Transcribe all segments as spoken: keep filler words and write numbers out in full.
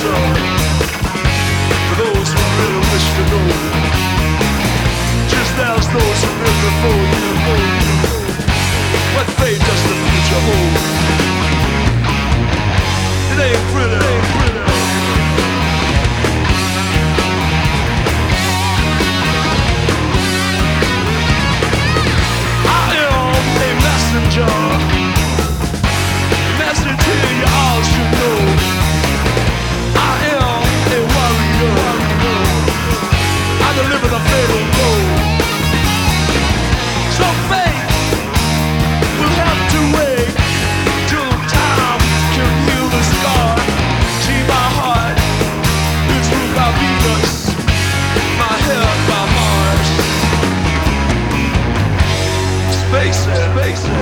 answer for those who really wish to know, just as those who live before you know what fate does the future hold. It ain't pretty, it ain't pretty. Messenger, message here you all should know. I am a warrior. I deliver the fatal blow. So fate will have to wait till time can heal the scar. See my heart, it's ruled by Venus, my head by Mars. Space it, space it.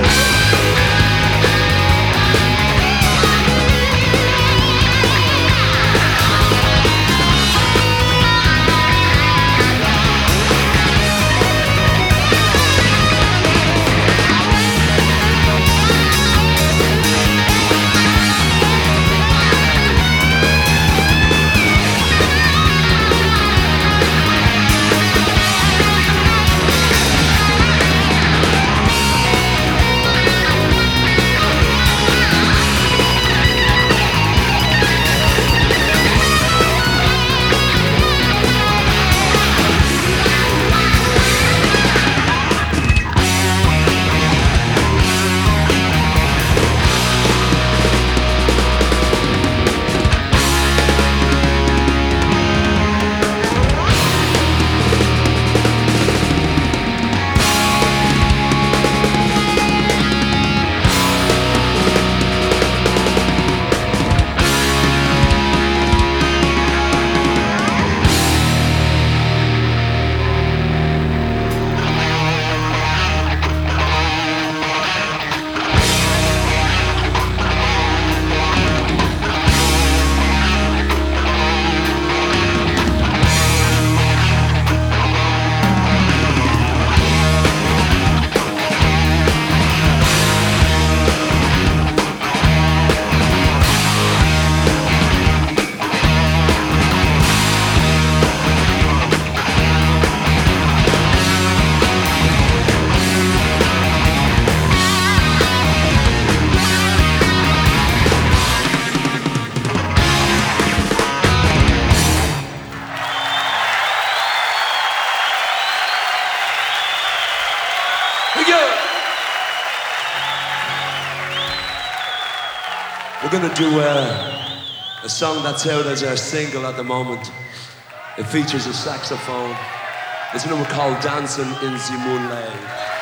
We're gonna do uh, a song that's out as our single at the moment. It features a saxophone. It's a number called Dancing in the Moonlight.